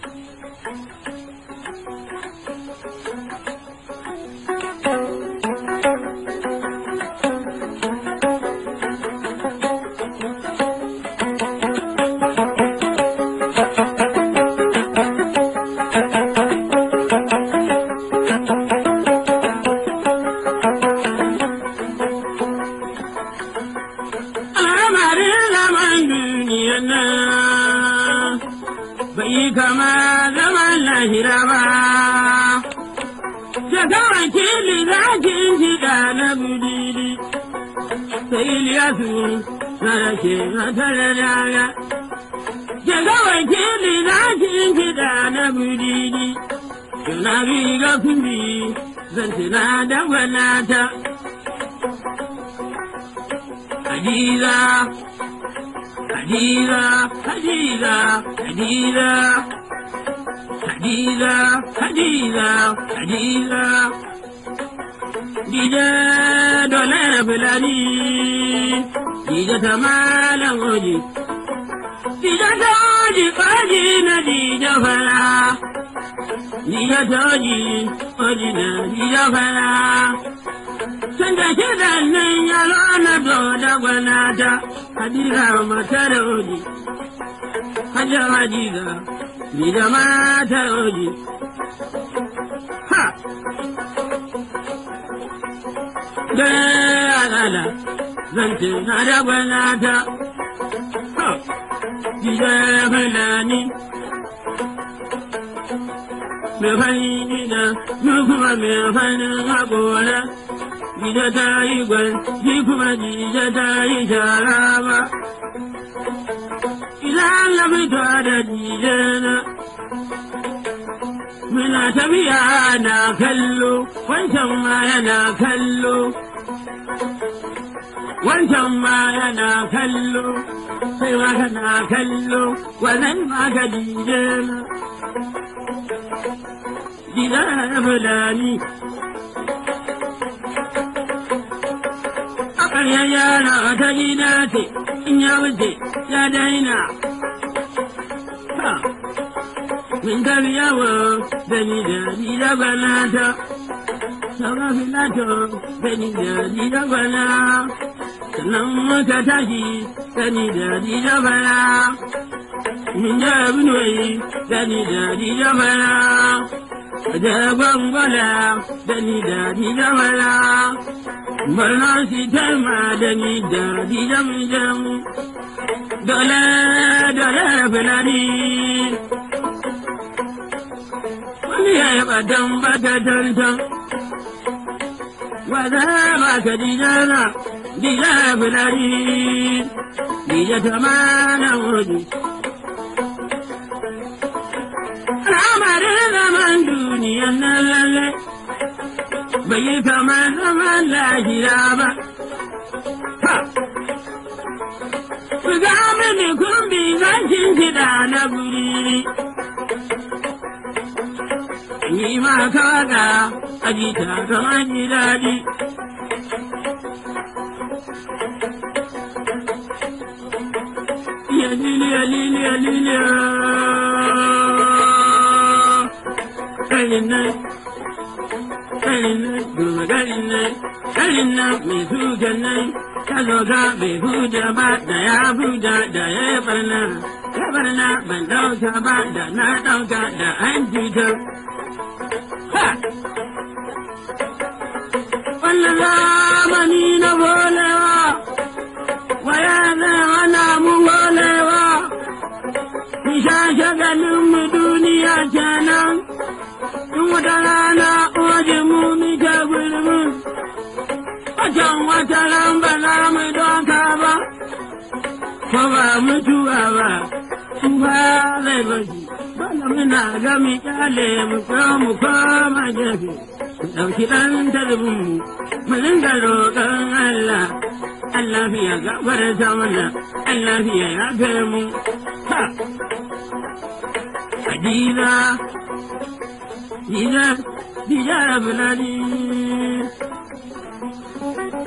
bai kama zaman lahira ba. Shaka wakili zakin shiga na budiri, sai Iliyasu na rake matara daga. Shaka wakili zakin shiga na budiri, suna riga kumbi zan tuna da gwanata. Hadiza, Hadiza, Hadiza, Hadiza, Hadiza, Hadiza, Hadiza. Dija dole fulani, dija ta malam oji, dija ta oji oji na dija fara, dija ta oji na dija fara. Sanda kiɗan nan ya lana da gwanata, Hadiza matar oji, Hajja Hadiza, Dija matar oji. Ha! Da alala, zan tuna da gwanata, ha! Dija fulani, mai fani da, kuma mai fanin haƙora. Dija ta yi gwal, shi kuma Dija ta yi shara ba. Idan na fito da Dija na, muna tafiya na kallo, wancan ma yana kallo. Wancan ma yana kallo, sai ma kana kallo, wannan ma ka Dija na. Dija fulani. Ya yara ta gida ce, in ya wuce ya daina. Min tafi yawo da ni da gwanata, sauran filato da ni da gwana, sannan muka tashi da ni da bana, min ja binuwai da ni da bana, da gwangwala da ni da bana. Barna si tema da ni da dijam jam, dole fulani. Wani ya yaba dan bata tantan, wada ba ka dijana, dija fulani, dija ta mana wuri. Al'amarin zaman duniyan nan lalle, bai kama zaman lahira ba. Ha! Ku ga mini kumbi zancin kiɗa na guri. Yi ma kawaga a jita kamar ji daɗi. Ya liliya, liliya, liliya. Kayin nan. Garin nan mai fujan nan, ta zo ga bai fuja ba da ya fuja da ya barna ban ɗauka ba da na ɗauka da an cutar. Ha! Wannan zamani na bolewa, waya zai hana mu bolewa, mu sha shagalin mu duniya kenan. In wata rana waje mu muke gulmin, wajen wata ran ba za mu doka ba, ko ba mutuwa ba, su ba zai bashi, bala muna gami kyale mu koma gefe, mu ɗauki ɗan tarbin mu dinga roƙon Allah, Allah fiye gafarta mana, Allah fiye yafe mu. Ha! Hadiza. Dija fulani.